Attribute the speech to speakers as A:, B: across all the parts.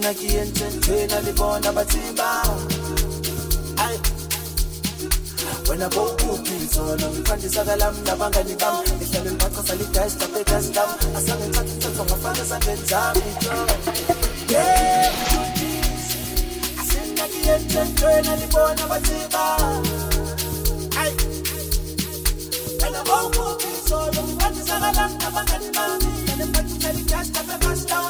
A: Asingakiyenze ntwena libona bathimba ay wena bokuphi zona ngifandisa kalam nabangani bami ehlale ngiphaqa salidash tape custom asange ngithatha umthetho ngafaka sandeni zami yeah asingakiyenze ntwena libona bathimba ay wena bokuphi zona ngifandisa kalam nabangani bami ehlale ngiphaqa salidash tape custom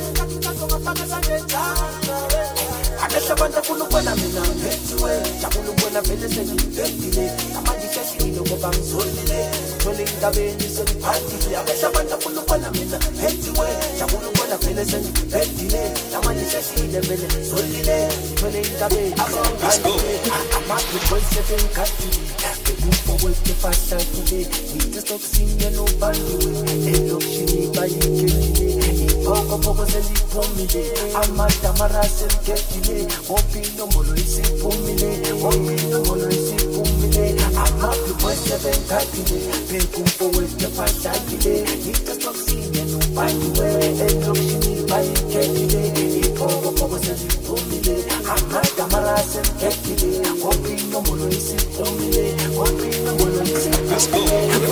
A: Amesha banda funu kwena mina mhethiwe Jabulu kwena vele sengipendile Amandi shashilo ngoba ngizolile Thole indabeni sengiphandile Amesha banda funu kwena mina mhethiwe Jabulu kwena vele sengipendile Amandi shashilo vele ngizolile Thole indabeni sengiphandile Amadi kwense bengikadile Move forward to fast and today Need to stop singing no bandiwe Elokshini bayikekile Poko selipumile Amada marase mkekile Wopino molo isipumile Wopino molo isipumile Amadu kwese benkakile Move forward to fast and today Need to stop singing no bandiwe Elokshini bayikekile Poko selipumile Amada marase mkekile Wopino molo isipumile Let's go.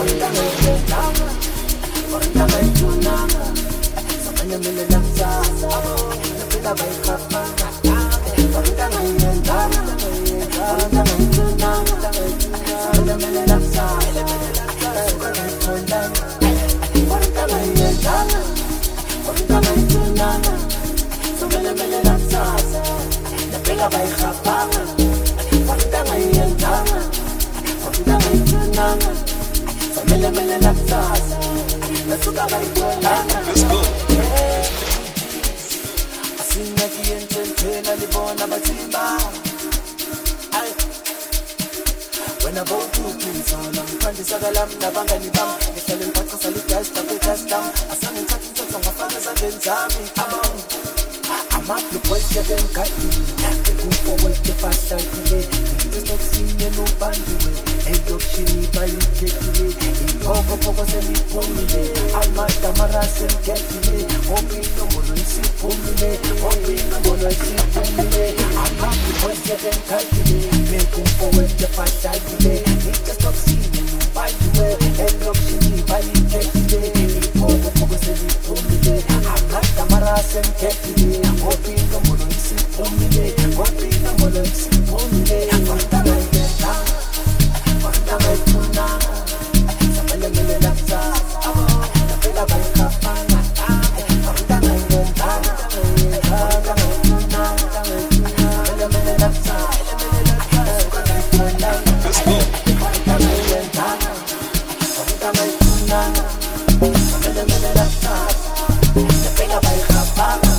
A: Let's go. Asingakiyenze ntwena libona bathimba ay wena bokuphi zona ngifandisa kalam nabangani bami ehlale ngiphaqa salidash tape custom asange ngithatha umthetho ngafaka sandeni zami Amaplu boys bengikadile Move forward to fast and today Need to stop singing no bandiwe Elokshini bayikekile Poko selipumile Amada marase mkekile Wopino molo isipumile Wopino molo isipumile Amaplu boys bengikadile Move forward to fast and today Need to stop singing no bandiwe Elokshini bayikekile Poko selipumile Amada marase mkekile Wopino molo isipumile Wopino molo isipumile Fantana yeta Fantana yetuna Samele mele laksa Napela baikapana Fantana yeta Fantana yetuna Samele mele laksa Let's go. Fantana yeta Fantana yetuna Samele mele laksa Napela baikapana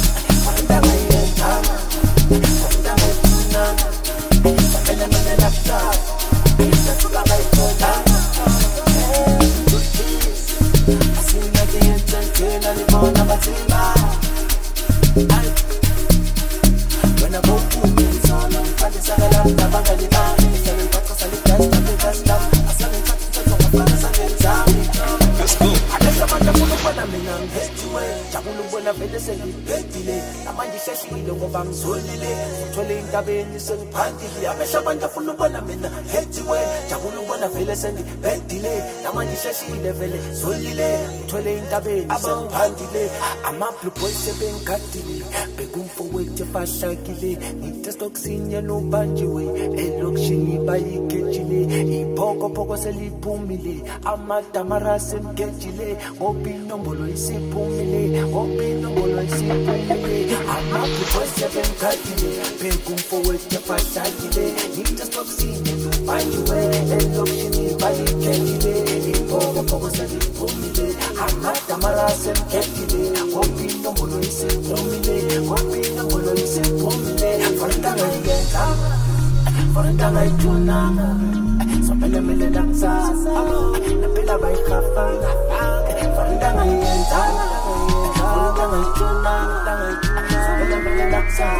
A: Thole indabeni sengiphandile Amehla abantu afuna ubona mina hethiwe Jabula ubona vele sengiphendile Namanje sheshile vele zolile Thole indabeni sengiphandile Amaplu boys bengikadile Bekumfowethu fashakile Need to stop singing no bandiwe Elokshini bayikekile Ipoko selipumile Amada marase mkekile Wopino molo isipumile Wopino molo isipumile Amaplu boys bengikadile Bekumfowethu fashakile Need to stop singing no bandiwe Elokshini bayikekile Ipoko selipumile Amada marase mkekile Wopino molo isipumile Wopino molo isipumile Fantana yeta Fantana yetuna Samele mele laksa Napela baikapana Fantana yeta Fantana yetuna Samele mele laksa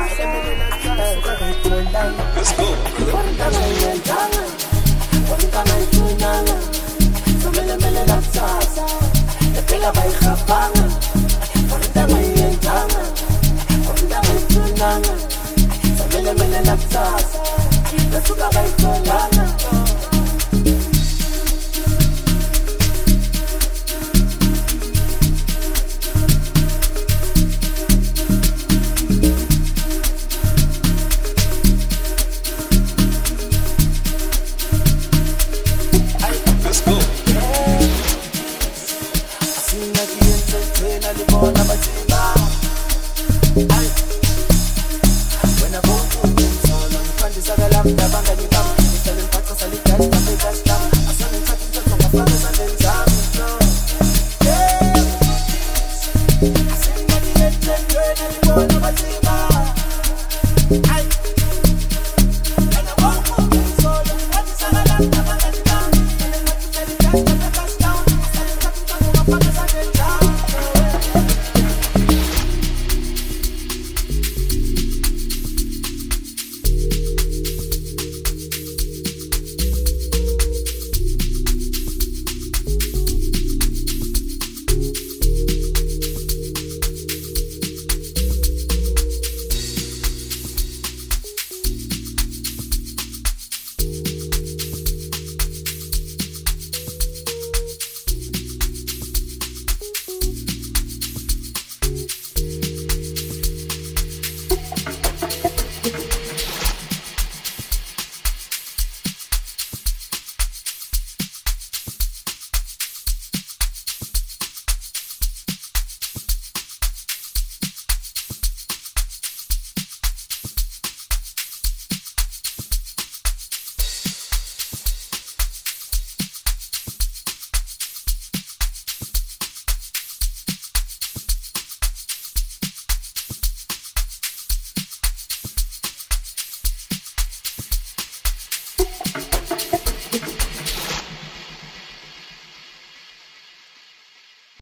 A: Let's go. Fantana yeta Fantana yetuna Samele mele laksa Napela baikapana Fantana yeta Fantana ayitholanga samele nakusasa nasuka kayitholanga